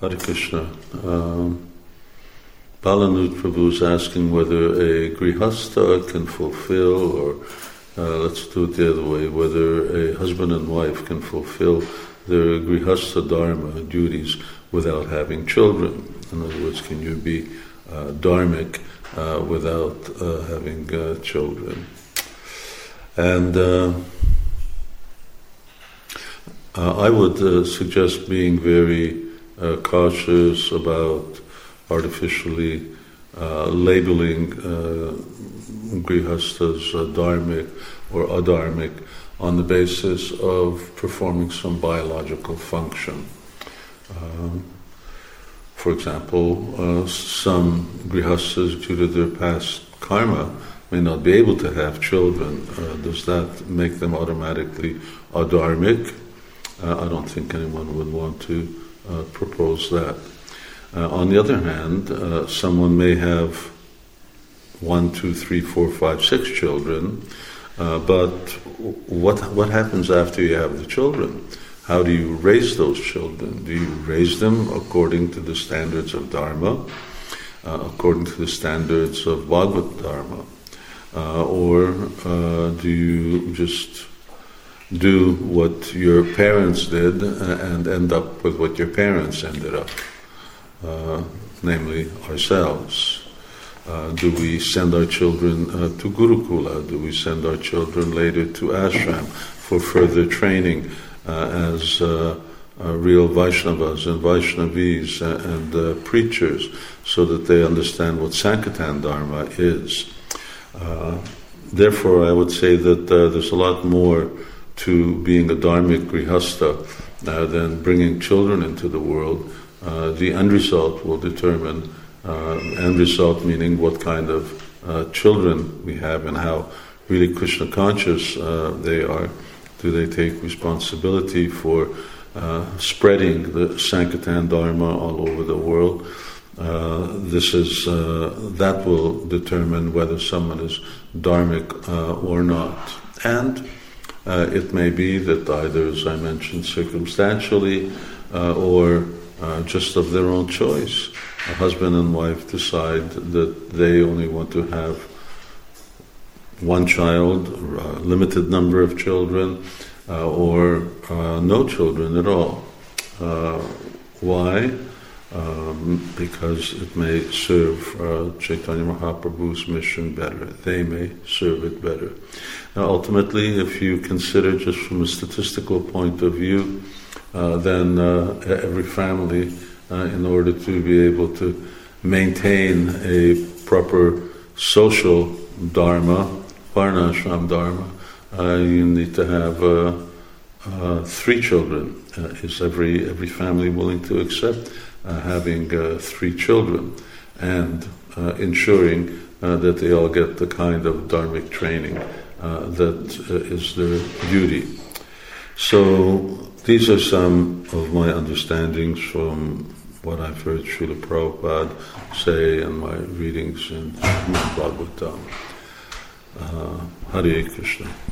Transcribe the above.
Hare Krishna. Balanut Prabhu is asking whether a grihastha can fulfill, or let's do it the other way, whether a husband and wife can fulfill their grihastha dharma duties without having children. In other words, can you be dharmic without having children? And I would suggest being very cautious about artificially labeling grihasthas dharmic or adharmic on the basis of performing some biological function. For example, some grihasthas, due to their past karma, may not be able to have children. Does that make them automatically adharmic? I don't think anyone would want to propose that. On the other hand, someone may have 1, 2, 3, 4, 5, 6 children, but what happens after you have the children? How do you raise those children? Do you raise them according to the standards of Dharma, according to the standards of Bhagavad Dharma, or do you just do what your parents did and end up with what your parents ended up, namely ourselves? Do we send our children to Gurukula? Do we send our children later to ashram for further training as real Vaishnavas and Vaishnavis and preachers, so that they understand what Sankirtan Dharma is? Therefore, I would say that there's a lot more to being a dharmic grihastha than bringing children into the world. The end result will determine, end result meaning what kind of children we have and how really Krishna conscious they are. Do they take responsibility for spreading the Sankirtan Dharma all over the world? That will determine whether someone is dharmic or not. And it may be that either, as I mentioned, circumstantially or just of their own choice, a husband and wife decide that they only want to have one child, or a limited number of children, or no children at all. Why? Because it may serve Chaitanya Mahaprabhu's mission better. They may serve it better. Now, ultimately, if you consider just from a statistical point of view, then every family, in order to be able to maintain a proper social dharma, varnashram dharma, you need to have 3 children. Is every family willing to accept having 3 children and ensuring that they all get the kind of dharmic training that is their duty? So these are some of my understandings from what I've heard Srila Prabhupada say in my readings in Bhagavatam. Hare Krishna.